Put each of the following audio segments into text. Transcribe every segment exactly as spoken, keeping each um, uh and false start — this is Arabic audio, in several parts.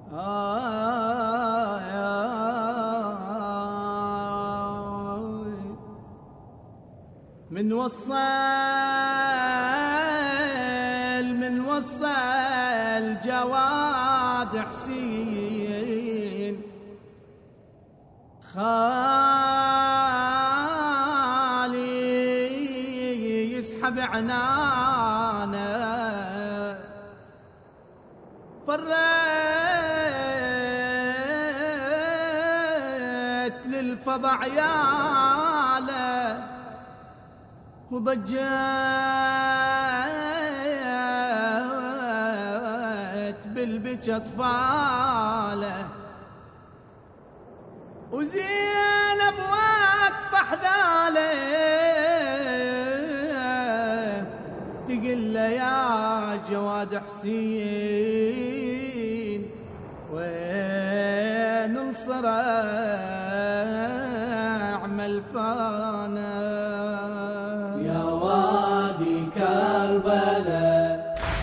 من وصل من وصل جواد حسين خالي يسحب عنانه فريت للفضا عياله وضجت بالبكى اطفاله وزينب واقفه حذاله تقل له يا جواد حسين وين انصرع ملفانا يا وادي كربلاء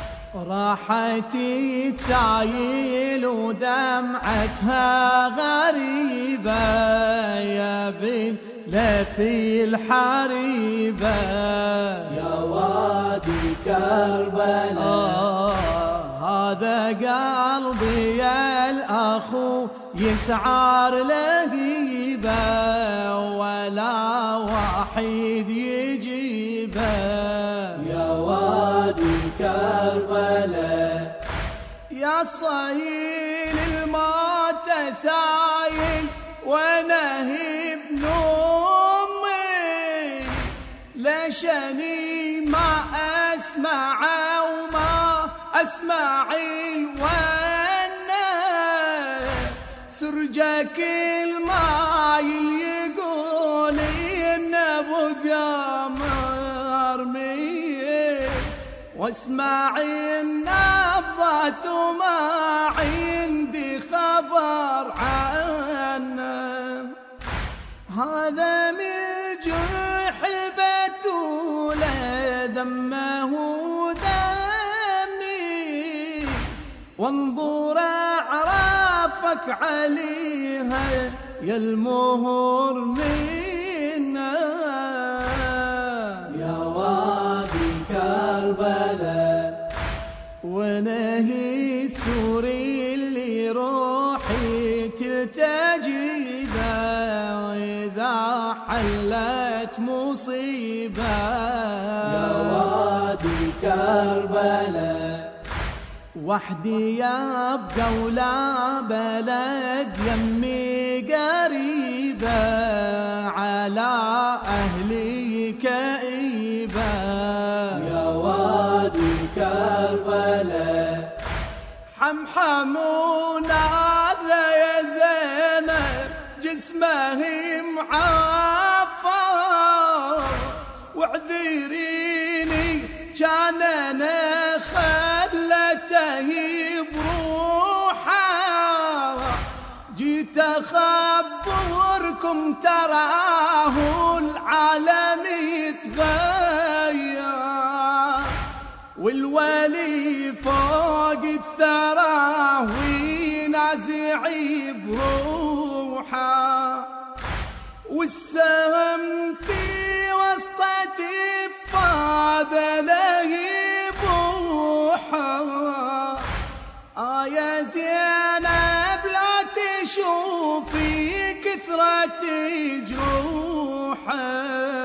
راحتي تايل ودمعتها غريبة يا بنتي الحريبة يا وادي كربلاء آه هذا قلبي يا الأخو يسعر لهيبة ولا واحد يجيبه يا وادي كربلاء يا صهيل الموت سايل ونهب نومي ليشني ما أسمع وما أسمع الونة سرجك المايل يقول إن أبو قمر ميت واسمع النبضة وما عندي خبر عنه هذا من جرح البتولة دمه دمي وانظر أعرافك عليها يا المهر منا يا وادي كربلاء ونهي السوري اللي روحي تلتجيبه وإذا حلت مصيبة يا وادي كربلاء وحدي يبقى ولا بلد يمي قريبة على أهلي كئيبة يا وادي كربلاء حمحمونا يا زينب جسمه معفر وعذريني كان انا خلته بروحه جيت اخبركم تراه العالم يتغير والولي فوق الثرى وينازع بروحه والسهم في وسطة فاضله بوحه آه يا زينب لا تشوفي كثرة جروحه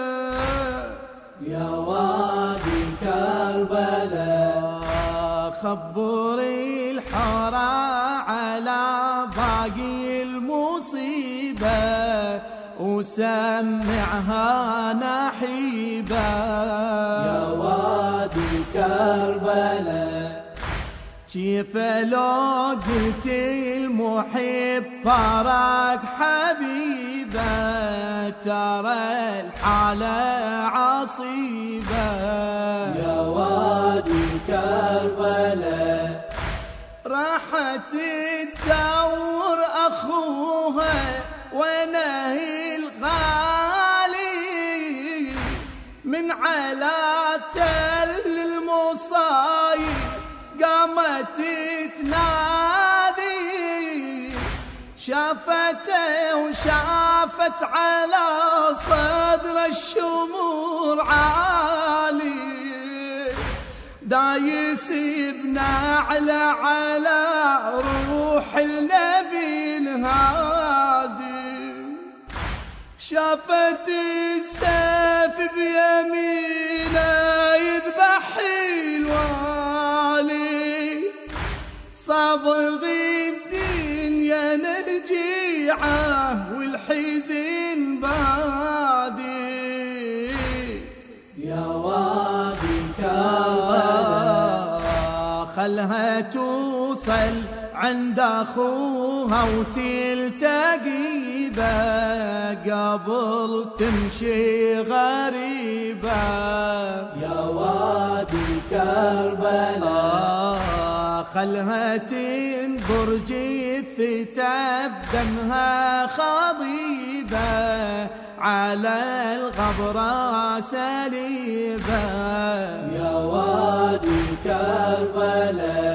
يا وادي كربلاء خبري الحارة على باقي المصيبة وسمعها نحيبة يا وادي كربلاء كيف لو قلت المحب فارق حبيبه ترى الحالة عصيبة يا وادي كربلاء راحت تدور أخوها ونهي الغالي من على تل المصايب قامت تنادي شافته وشافت على صدر الشمور عالي دايس بنعلى على روح النبي الهادي شافت السيف بيمينه يذبح الوالي صبغ الدنيا نرجعه والحزن بادي يا وادي كربلاء خلها توصل عند أخوها وتلتقي به قبل تمشي غريبة يا وادي كربلاء خلها تنظر جثته بدمها خضيبة على الغبرة سليبة يا وادي كربلاء